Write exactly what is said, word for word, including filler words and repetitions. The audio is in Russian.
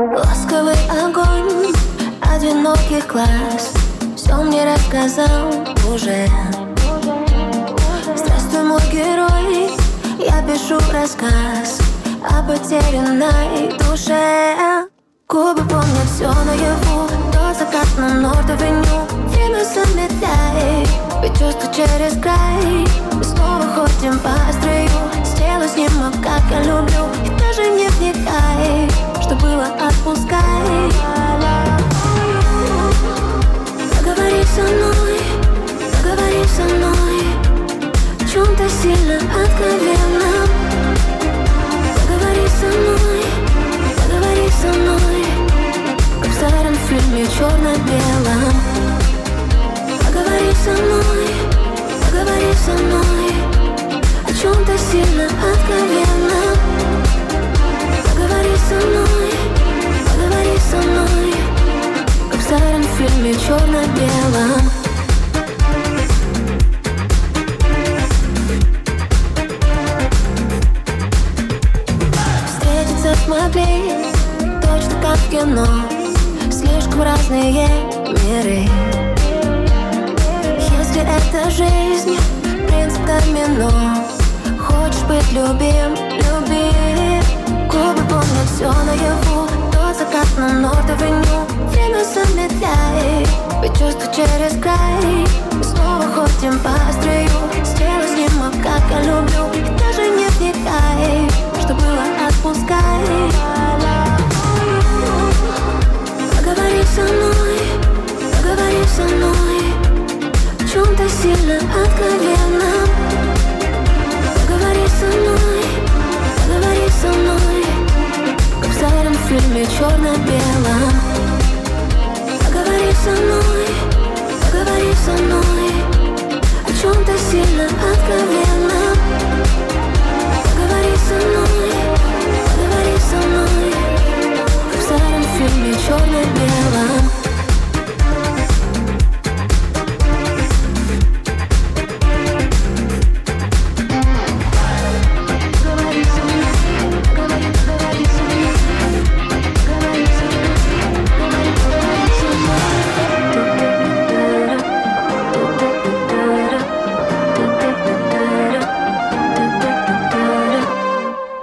Ласковый огонь одиноких глаз все мне рассказал уже. Здравствуй, мой герой, я пишу рассказ о потерянной душе. Губы помнят все наяву, тот закат на Норд-авеню. Время замедляй, ведь чувства через край. Мы снова ходим по строю, сделай снимок, как я люблю. И даже не вникай, что было, отпускай. Поговори со мной, поговори со мной о чем-то сильно откровенном. Поговори со мной, поговори со мной, как в старом фильме черно-белом. Поговори со мной, поговори со мной о чем-то сильно откровенном. Поговори со мной, поговори со мной, как в старом фильме черно-белом. Встретиться смогли, точно как в кино, слишком разные миры. Если это жизнь, принцип домино, хочешь быть любим, люби. Губы помнят все наяву, тот закат на Норд-авеню. Время замедляй, ведь чувства через край. Мы снова ходим по строю, сделай снимок, как я люблю. И даже не вникай, что было, отпускай.